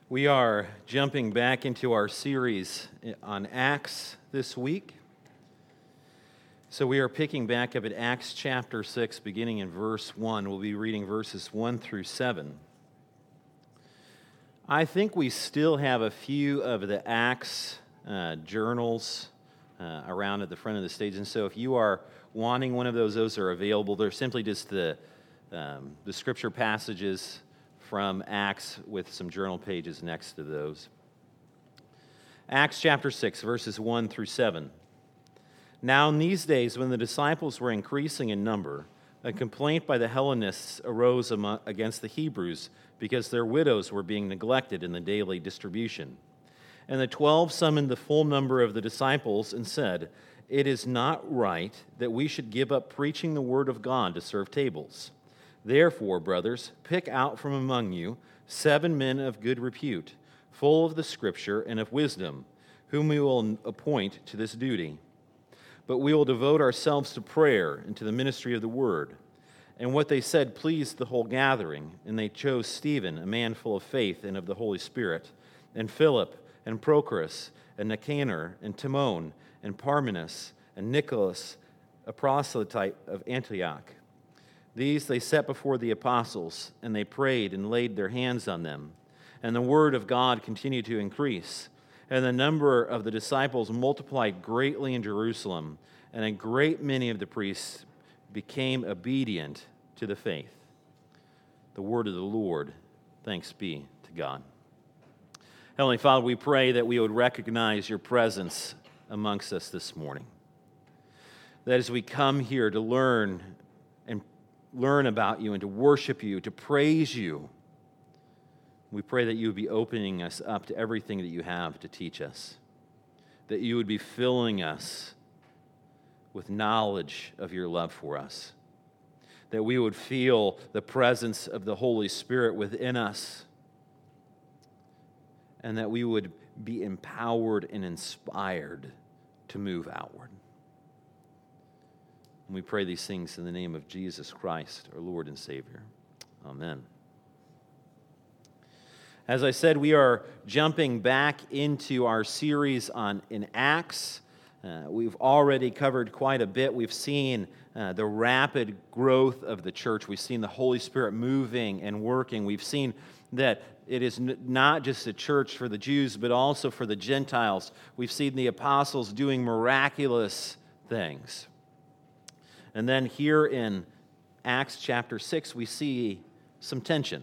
We are jumping back into our series on Acts this week. So we are picking back up at Acts chapter 6, beginning in verse 1. We'll be reading verses 1 through 7. I think we still have a few of the Acts journals around at the front of the stage. And so if you are wanting one of those are available. They're simply just the scripture passages from Acts with some journal pages next to those. Acts chapter 6, verses 1 through 7. Now in these days, when the disciples were increasing in number, a complaint by the Hellenists arose against the Hebrews because their widows were being neglected in the daily distribution. And the 12 summoned the full number of the disciples and said, "It is not right that we should give up preaching the word of God to serve tables. Therefore, brothers, pick out from among you 7 men of good repute, full of the Scripture and of wisdom, whom we will appoint to this duty. But we will devote ourselves to prayer and to the ministry of the word." And what they said pleased the whole gathering, and they chose Stephen, a man full of faith and of the Holy Spirit, and Philip, and Prochorus, and Nicanor, and Timon, and Parmenas, and Nicholas, a proselyte of Antioch. These they set before the apostles, and they prayed and laid their hands on them. And the word of God continued to increase. And the number of the disciples multiplied greatly in Jerusalem, and a great many of the priests became obedient to the faith. The word of the Lord. Thanks be to God. Heavenly Father, we pray that we would recognize your presence amongst us this morning. That as we come here to learn about you and to worship you, to praise you, we pray that you would be opening us up to everything that you have to teach us, that you would be filling us with knowledge of your love for us, that we would feel the presence of the Holy Spirit within us, and that we would be empowered and inspired to move outward. And we pray these things in the name of Jesus Christ, our Lord and Savior. Amen. As I said, we are jumping back into our series in Acts. We've already covered quite a bit. We've seen the rapid growth of the church. We've seen the Holy Spirit moving and working. We've seen that it is not just a church for the Jews, but also for the Gentiles. We've seen the apostles doing miraculous things. And then here in Acts chapter 6, we see some tension.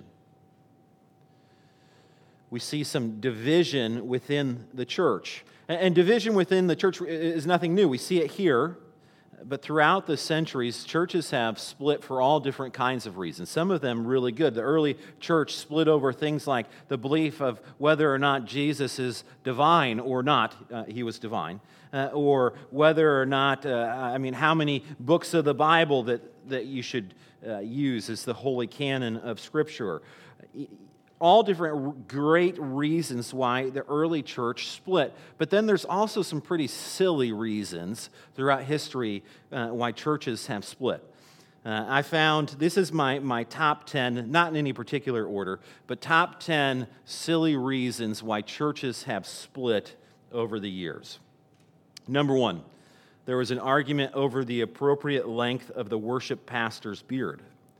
We see some division within the church. And division within the church is nothing new. We see it here. But throughout the centuries, churches have split for all different kinds of reasons. Some of them really good. The early church split over things like the belief of whether or not Jesus is divine or not. He was divine. Or whether or not, how many books of the Bible that you should use as the holy canon of Scripture. All different great reasons why the early church split. But then there's also some pretty silly reasons throughout history why churches have split. I found, this is my top 10, not in any particular order, but top 10 silly reasons why churches have split over the years. Number 1, there was an argument over the appropriate length of the worship pastor's beard.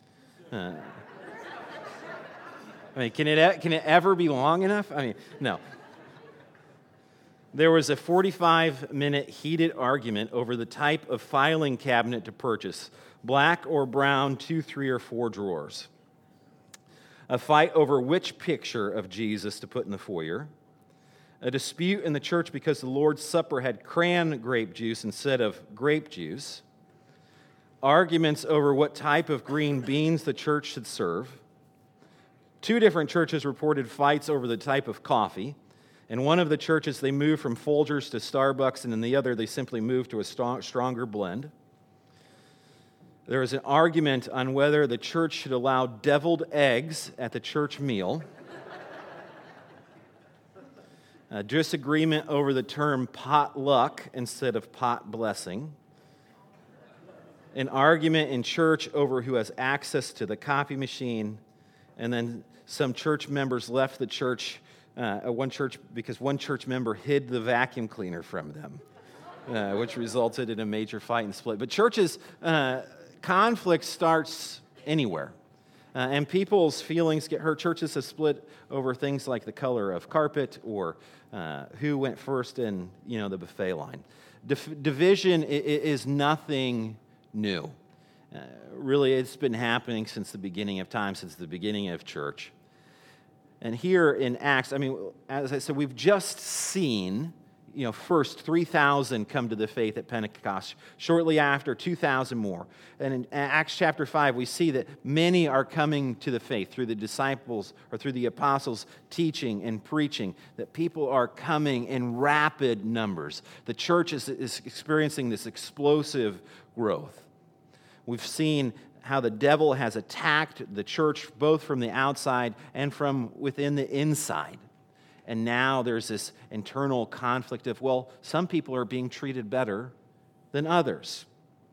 Can it ever be long enough? No. There was a 45-minute heated argument over the type of filing cabinet to purchase, black or brown, 2, 3, or 4 drawers. A fight over which picture of Jesus to put in the foyer. A dispute in the church because the Lord's Supper had cran grape juice instead of grape juice. Arguments over what type of green beans the church should serve. 2 different churches reported fights over the type of coffee. In one of the churches, they moved from Folgers to Starbucks, and in the other, they simply moved to a stronger blend. There was an argument on whether the church should allow deviled eggs at the church meal. A disagreement over the term potluck instead of pot blessing. An argument in church over who has access to the copy machine. And then some church members left the church because one church member hid the vacuum cleaner from them, which resulted in a major fight and split. But churches, conflict starts anywhere. And people's feelings get hurt. Churches have split over things like the color of carpet or who went first in, the buffet line. Division is nothing new. Really, it's been happening since the beginning of time, since the beginning of church. And here in Acts, as I said, we've just seen, first 3,000 come to the faith at Pentecost. Shortly after, 2,000 more. And in Acts chapter 5, we see that many are coming to the faith through the disciples or through the apostles' teaching and preaching, that people are coming in rapid numbers. The church is experiencing this explosive growth. We've seen how the devil has attacked the church both from the outside and from within the inside. And now there's this internal conflict of, some people are being treated better than others.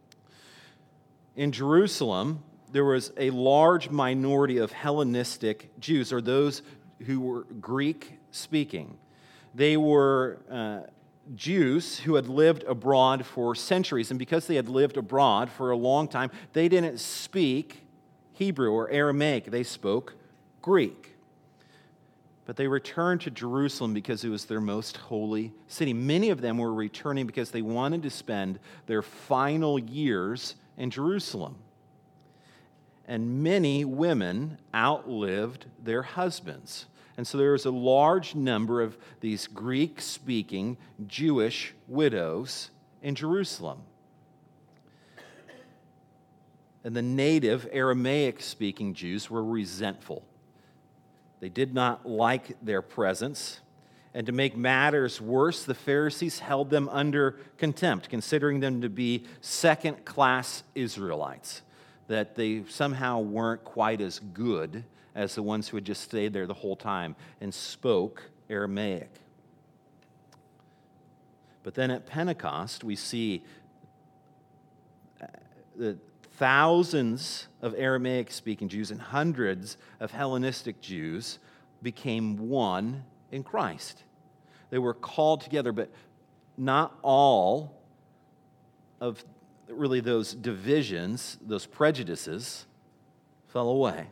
In Jerusalem, there was a large minority of Hellenistic Jews, or those who were Greek-speaking. They were Jews who had lived abroad for centuries, and because they had lived abroad for a long time, they didn't speak Hebrew or Aramaic. They spoke Greek. But they returned to Jerusalem because it was their most holy city. Many of them were returning because they wanted to spend their final years in Jerusalem. And many women outlived their husbands. And so there was a large number of these Greek-speaking Jewish widows in Jerusalem. And the native Aramaic-speaking Jews were resentful. They did not like their presence. And to make matters worse, the Pharisees held them under contempt, considering them to be second-class Israelites, that they somehow weren't quite as good as the ones who had just stayed there the whole time and spoke Aramaic. But then at Pentecost, we see the thousands of Aramaic-speaking Jews and hundreds of Hellenistic Jews became one in Christ. They were called together, but not all of really those divisions, those prejudices, fell away.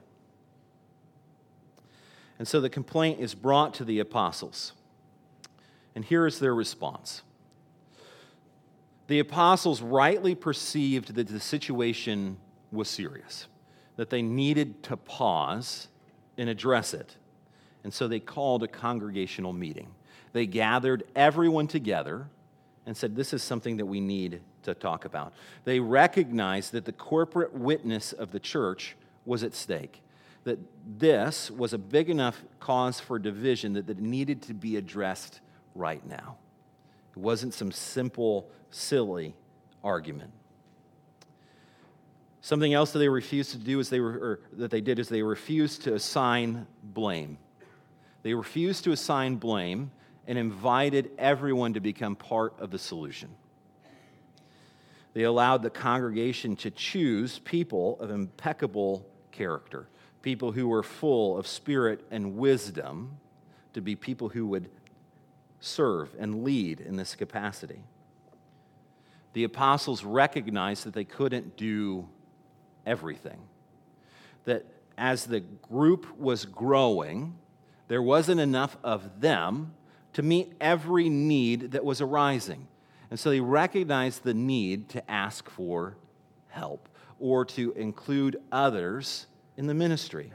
And so the complaint is brought to the apostles. And here is their response. The apostles rightly perceived that the situation was serious, that they needed to pause and address it. And so they called a congregational meeting. They gathered everyone together and said, this is something that we need to talk about. They recognized that the corporate witness of the church was at stake, that this was a big enough cause for division that it needed to be addressed right now. It wasn't some simple, silly argument. Something else that they refused to do is they refused to assign blame. They refused to assign blame and invited everyone to become part of the solution. They allowed the congregation to choose people of impeccable character, people who were full of spirit and wisdom, to be people who would serve and lead in this capacity. The apostles recognized that they couldn't do everything, that as the group was growing, there wasn't enough of them to meet every need that was arising. And so they recognized the need to ask for help or to include others in the ministry.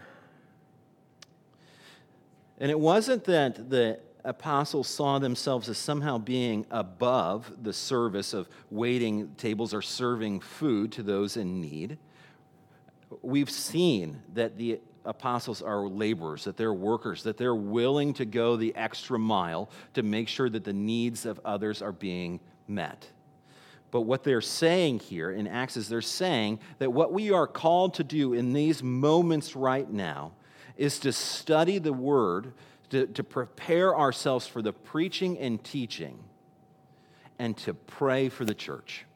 And it wasn't that the apostles saw themselves as somehow being above the service of waiting tables or serving food to those in need. We've seen that the apostles are laborers, that they're workers, that they're willing to go the extra mile to make sure that the needs of others are being met. But what they're saying here in Acts is they're saying that what we are called to do in these moments right now is to study the Word, to prepare ourselves for the preaching and teaching, and to pray for the church.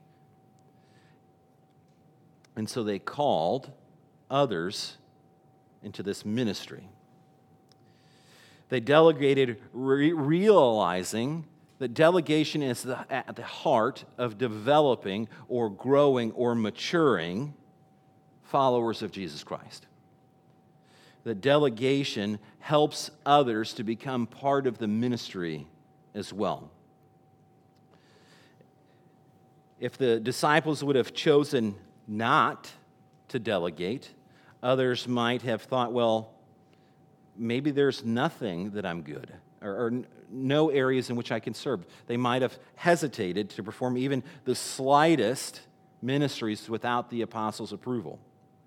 And so they called others into this ministry. They delegated realizing that delegation is at the heart of developing or growing or maturing followers of Jesus Christ. That delegation helps others to become part of the ministry as well. If the disciples would have chosen not to delegate, others might have thought, well, maybe there's nothing that I'm good, or no areas in which I can serve. They might have hesitated to perform even the slightest ministries without the apostles' approval.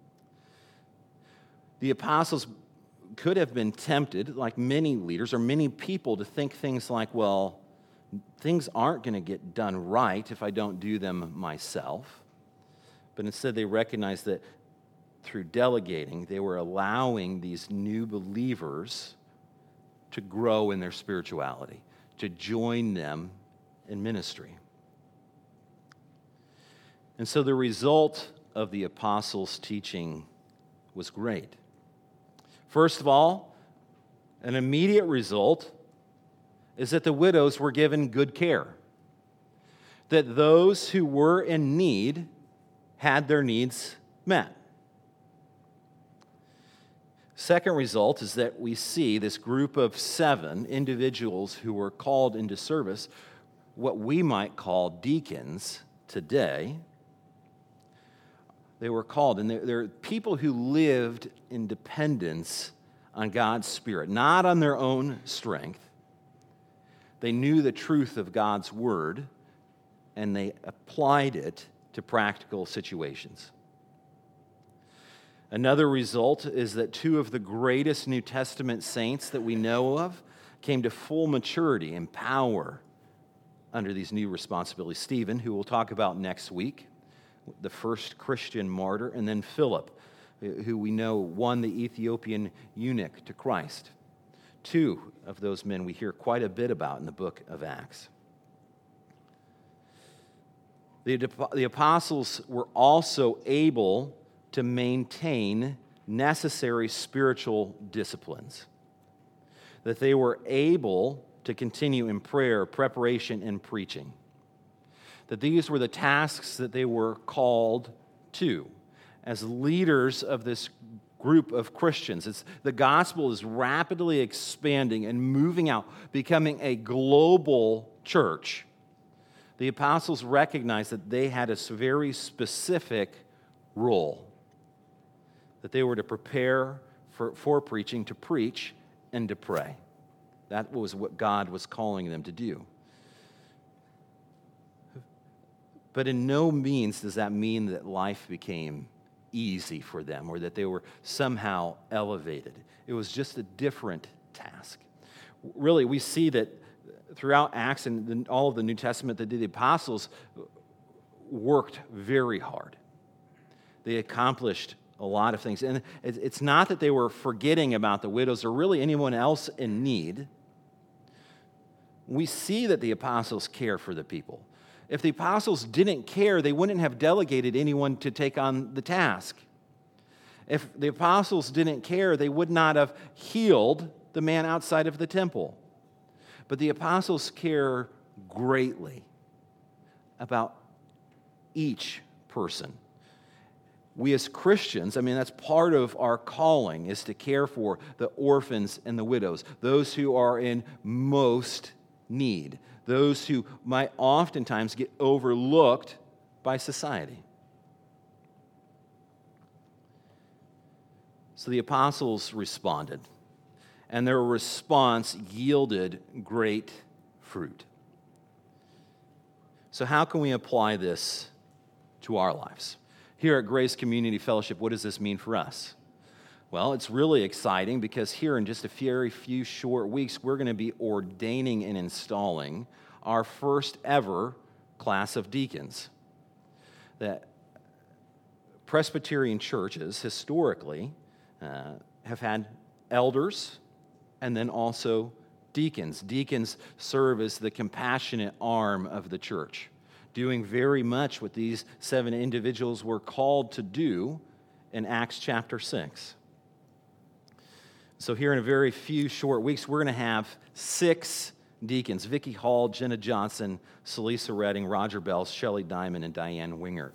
The apostles could have been tempted, like many leaders or many people, to think things like, well, things aren't going to get done right if I don't do them myself. But instead, they recognized that through delegating, they were allowing these new believers to grow in their spirituality, to join them in ministry. And so the result of the apostles' teaching was great. First of all, an immediate result is that the widows were given good care, that those who were in need had their needs met. Second result is that we see this group of 7 individuals who were called into service, what we might call deacons today. They were called, and they're people who lived in dependence on God's Spirit, not on their own strength. They knew the truth of God's Word, and they applied it to practical situations. Another result is that 2 of the greatest New Testament saints that we know of came to full maturity and power under these new responsibilities. Stephen, who we'll talk about next week, the first Christian martyr, and then Philip, who we know won the Ethiopian eunuch to Christ. 2 of those men we hear quite a bit about in the book of Acts. The apostles were also able to maintain necessary spiritual disciplines, that they were able to continue in prayer, preparation, and preaching, that these were the tasks that they were called to as leaders of this group of Christians. The gospel is rapidly expanding and moving out, becoming a global church. The apostles recognized that they had a very specific role, that they were to prepare for preaching, to preach, and to pray. That was what God was calling them to do. But in no means does that mean that life became easy for them or that they were somehow elevated. It was just a different task. Really, we see that throughout Acts and all of the New Testament that the apostles worked very hard. They accomplished a lot of things. And it's not that they were forgetting about the widows or really anyone else in need. We see that the apostles care for the people. If the apostles didn't care, they wouldn't have delegated anyone to take on the task. If the apostles didn't care, they would not have healed the man outside of the temple. But the apostles care greatly about each person. We as Christians, that's part of our calling, is to care for the orphans and the widows, those who are in most need, those who might oftentimes get overlooked by society. So the apostles responded, and their response yielded great fruit. So how can we apply this to our lives? Here at Grace Community Fellowship, what does this mean for us? Well, it's really exciting because here in just a very few short weeks, we're going to be ordaining and installing our first ever class of deacons. That Presbyterian churches historically have had elders and then also deacons. Deacons serve as the compassionate arm of the church, doing very much what these 7 individuals were called to do in Acts chapter 6. So here in a very few short weeks, we're going to have 6 deacons: Vicki Hall, Jenna Johnson, Celisa Redding, Roger Bells, Shelley Diamond, and Diane Wingert.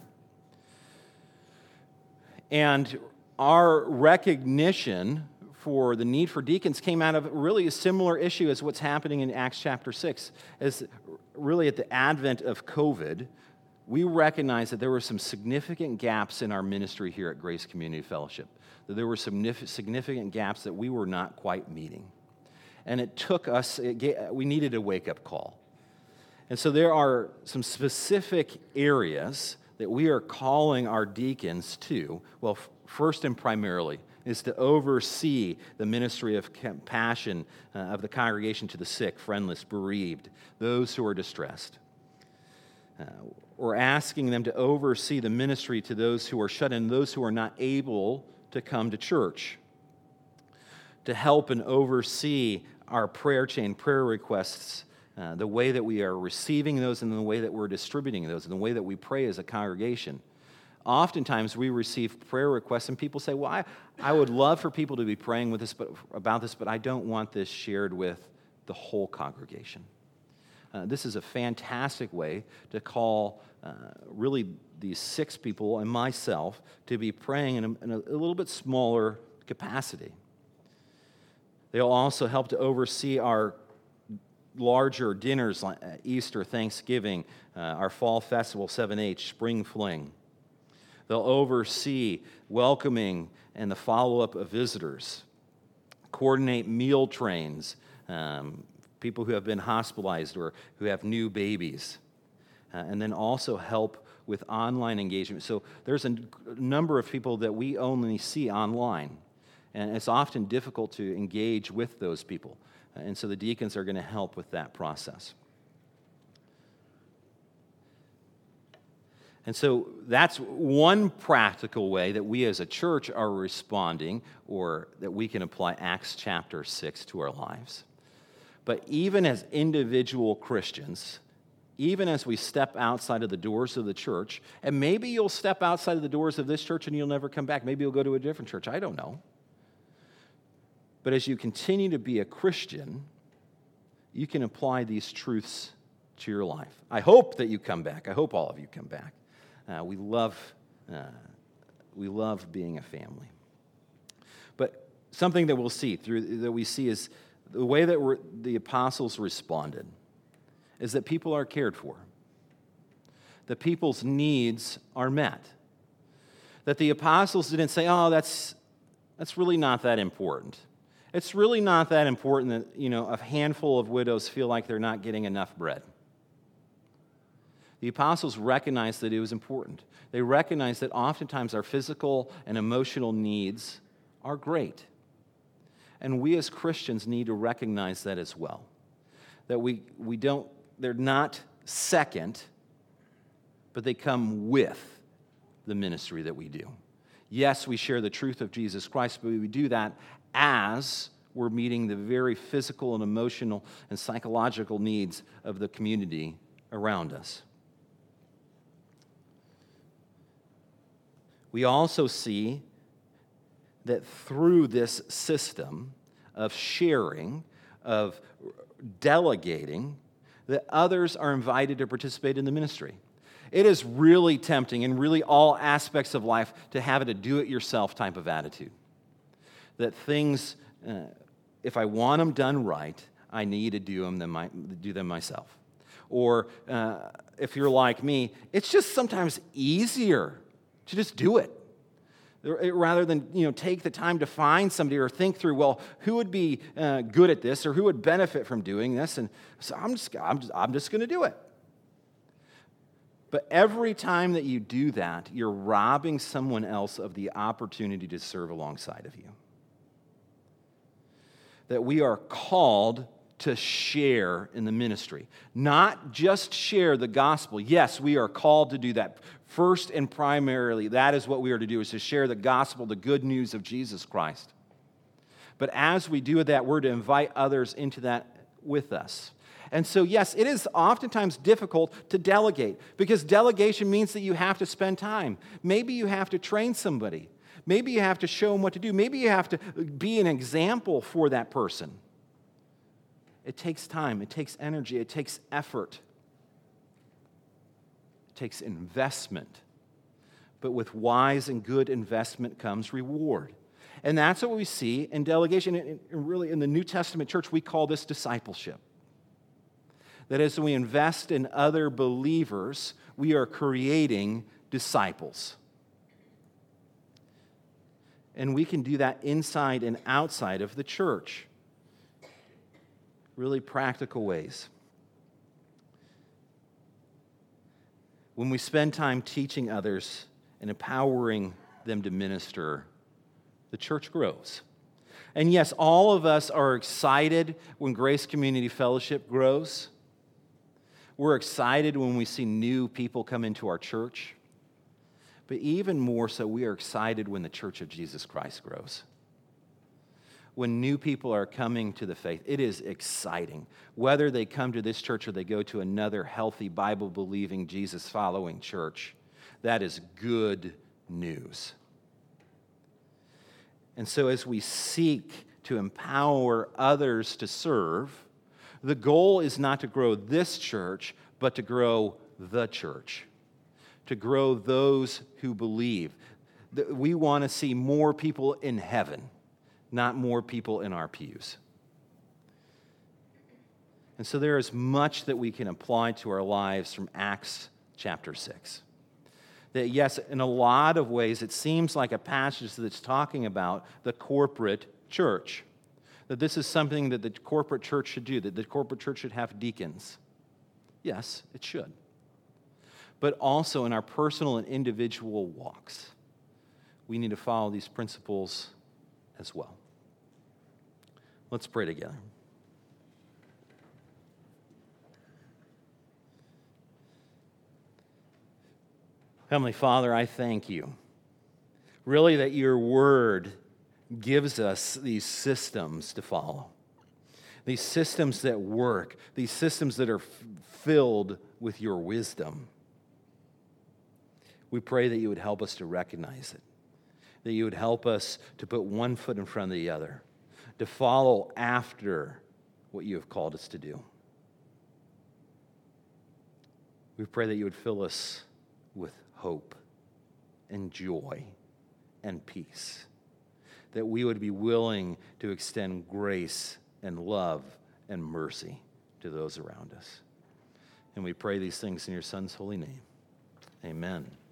And our recognition for the need for deacons came out of really a similar issue as what's happening in Acts chapter 6. As really at the advent of COVID, we recognized that there were some significant gaps in our ministry here at Grace Community Fellowship, that there were some significant gaps that we were not quite meeting. And it took us, we needed a wake-up call. And so there are some specific areas that we are calling our deacons to. Well, first and primarily is to oversee the ministry of compassion of the congregation to the sick, friendless, bereaved, those who are distressed. We're asking them to oversee the ministry to those who are shut in, those who are not able to come to church, to help and oversee our prayer chain, prayer requests, the way that we are receiving those and the way that we're distributing those and the way that we pray as a congregation. Oftentimes we receive prayer requests and people say, well, I would love for people to be praying with us about this, but I don't want this shared with the whole congregation. This is a fantastic way to call really these 6 people and myself to be praying in a little bit smaller capacity. They'll also help to oversee our larger dinners like Easter, Thanksgiving, our fall festival, 7-H, Spring Fling. They'll oversee welcoming and the follow-up of visitors, coordinate meal trains, people who have been hospitalized or who have new babies, and then also help with online engagement. So there's a number of people that we only see online, and it's often difficult to engage with those people. And so the deacons are going to help with that process. And so that's one practical way that we as a church are responding, or that we can apply Acts chapter 6 to our lives. But even as individual Christians, even as we step outside of the doors of the church, and maybe you'll step outside of the doors of this church and you'll never come back. Maybe you'll go to a different church. I don't know. But as you continue to be a Christian, you can apply these truths to your life. I hope that you come back. I hope all of you come back. We love being a family. But something that we see is the way that the apostles responded is that people are cared for. That people's needs are met. That the apostles didn't say, oh, that's really not that important. It's really not that important that, a handful of widows feel like they're not getting enough bread. The apostles recognized that it was important. They recognized that oftentimes our physical and emotional needs are great. And we as Christians need to recognize that as well. That they're not second, but they come with the ministry that we do. Yes, we share the truth of Jesus Christ, but we do that as we're meeting the very physical and emotional and psychological needs of the community around us. We also see that through this system of sharing, of delegating, that others are invited to participate in the ministry. It is really tempting in really all aspects of life to have a do-it-yourself type of attitude. That things, if I want them done right, I need to do them myself. Or if you're like me, it's just sometimes easier to just do it. Rather than take the time to find somebody or think through, well, who would be good at this or who would benefit from doing this, and so I'm just going to do it. But every time that you do that, you're robbing someone else of the opportunity to serve alongside of you. That we are called to share in the ministry. Not just share the gospel. Yes, we are called to do that. First and primarily, that is what we are to do, is to share the gospel, the good news of Jesus Christ. But as we do that, we're to invite others into that with us. And so, yes, it is oftentimes difficult to delegate, because delegation means that you have to spend time. Maybe you have to train somebody. Maybe you have to show them what to do. Maybe you have to be an example for that person. It takes time. It takes energy. It takes effort. It takes investment. But with wise and good investment comes reward. And that's what we see in delegation. And really, in the New Testament church, we call this discipleship. That as we invest in other believers, we are creating disciples. And we can do that inside and outside of the church. Really practical ways. When we spend time teaching others and empowering them to minister, the church grows. And yes, all of us are excited when Grace Community Fellowship grows. We're excited when we see new people come into our church. But even more so, we are excited when the Church of Jesus Christ grows. When new people are coming to the faith, it is exciting. Whether they come to this church or they go to another healthy, Bible-believing, Jesus-following church, that is good news. And so as we seek to empower others to serve, the goal is not to grow this church, but to grow the church, to grow those who believe. We want to see more people in heaven, not more people in our pews. And so there is much that we can apply to our lives from Acts chapter 6. That yes, in a lot of ways, it seems like a passage that's talking about the corporate church. That this is something that the corporate church should do, that the corporate church should have deacons. Yes, it should. But also in our personal and individual walks, we need to follow these principles as well. Let's pray together. Heavenly Father, I thank you. Really that your word gives us these systems to follow. These systems that work. These systems that are filled with your wisdom. We pray that you would help us to recognize it. That you would help us to put one foot in front of the other. To follow after what you have called us to do. We pray that you would fill us with hope and joy and peace. That we would be willing to extend grace and love and mercy to those around us. And we pray these things in your Son's holy name. Amen.